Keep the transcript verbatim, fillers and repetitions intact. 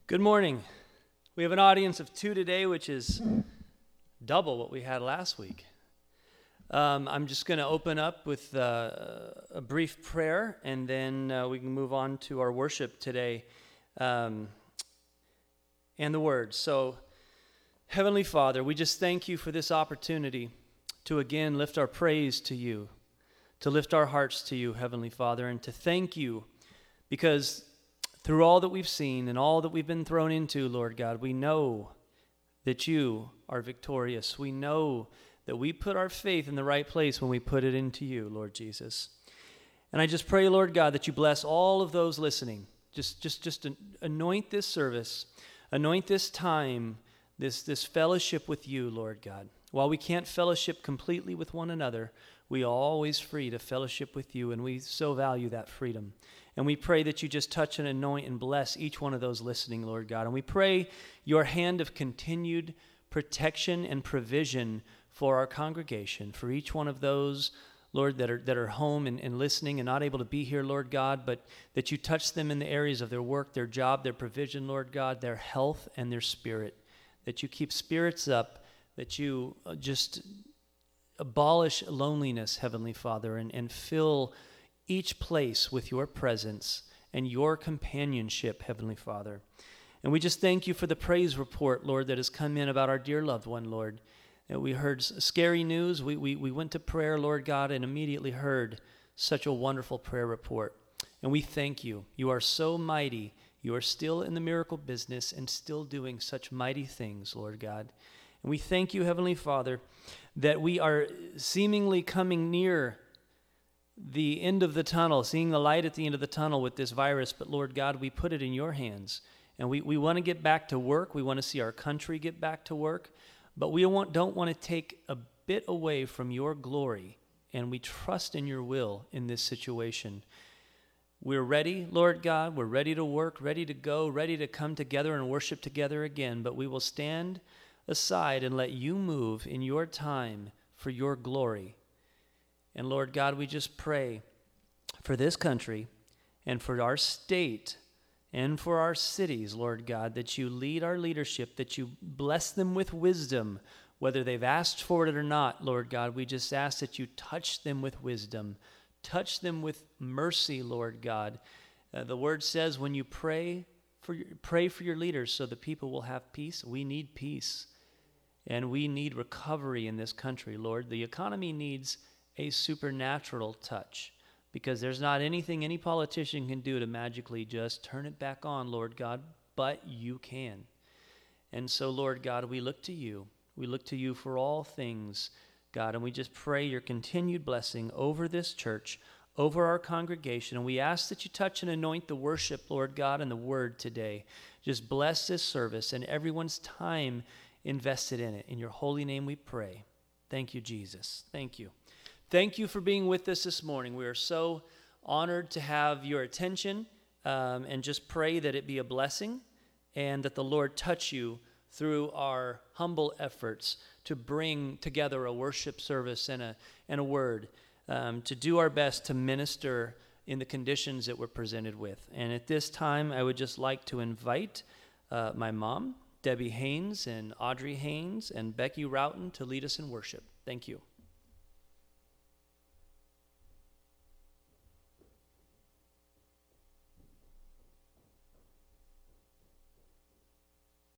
Good morning. We have an audience of two today, which is double what we had last week. Um, I'm just going to open up with uh, a brief prayer, and then uh, we can move on to our worship today um, and the Word. So, Heavenly Father, we just thank you for this opportunity to again lift our praise to you, to lift our hearts to you, Heavenly Father, and to thank you because through all that we've seen and all that we've been thrown into, Lord God, we know that you are victorious. We know that we put our faith in the right place when we put it into you, Lord Jesus. And I just pray, Lord God, that you bless all of those listening. Just just, just anoint this service, anoint this time, this, this fellowship with you, Lord God. While we can't fellowship completely with one another, we are always free to fellowship with you, and we so value that freedom. And we pray that you just touch and anoint and bless each one of those listening, Lord God. And we pray your hand of continued protection and provision for our congregation, for each one of those, Lord, that are that are home and, and listening and not able to be here, Lord God, but that you touch them in the areas of their work, their job, their provision, Lord God, their health and their spirit, that you keep spirits up, that you just abolish loneliness, Heavenly Father, and, and fill each place with your presence and your companionship, Heavenly Father. And we just thank you for the praise report, Lord, that has come in about our dear loved one, Lord. And we heard scary news. We, we, we went to prayer, Lord God, and immediately heard such a wonderful prayer report. And we thank you. You are so mighty. You are still in the miracle business and still doing such mighty things, Lord God. And we thank you, Heavenly Father, that we are seemingly coming near the end of the tunnel, seeing the light at the end of the tunnel with this virus. But Lord God, we put it in your hands. And we, we want to get back to work. We want to see our country get back to work. But we want, don't want to take a bit away from your glory. And we trust in your will in this situation. We're ready, Lord God. We're ready to work, ready to go, ready to come together and worship together again. But we will stand aside and let you move in your time for your glory. And Lord God, we just pray for this country and for our state and for our cities, Lord God, that you lead our leadership, that you bless them with wisdom, whether they've asked for it or not, Lord God. We just ask that you touch them with wisdom, touch them with mercy, Lord God. Uh, the word says when you pray for your, pray for your leaders so the people will have peace. We need peace, and we need recovery in this country, Lord. The economy needs a supernatural touch, because there's not anything any politician can do to magically just turn it back on, Lord God, but you can. And so, Lord God, we look to you. We look to you for all things, God, and we just pray your continued blessing over this church, over our congregation, and we ask that you touch and anoint the worship, Lord God, and the word today. Just bless this service and everyone's time invested in it. In your holy name we pray. Thank you, Jesus. Thank you. Thank you for being with us this morning. We are so honored to have your attention, um, and just pray that it be a blessing and that the Lord touch you through our humble efforts to bring together a worship service and a, and a word, um, to do our best to minister in the conditions that we're presented with. And at this time, I would just like to invite uh, my mom, Debbie Haynes, and Audrey Haynes, and Becky Roughton to lead us in worship. Thank you.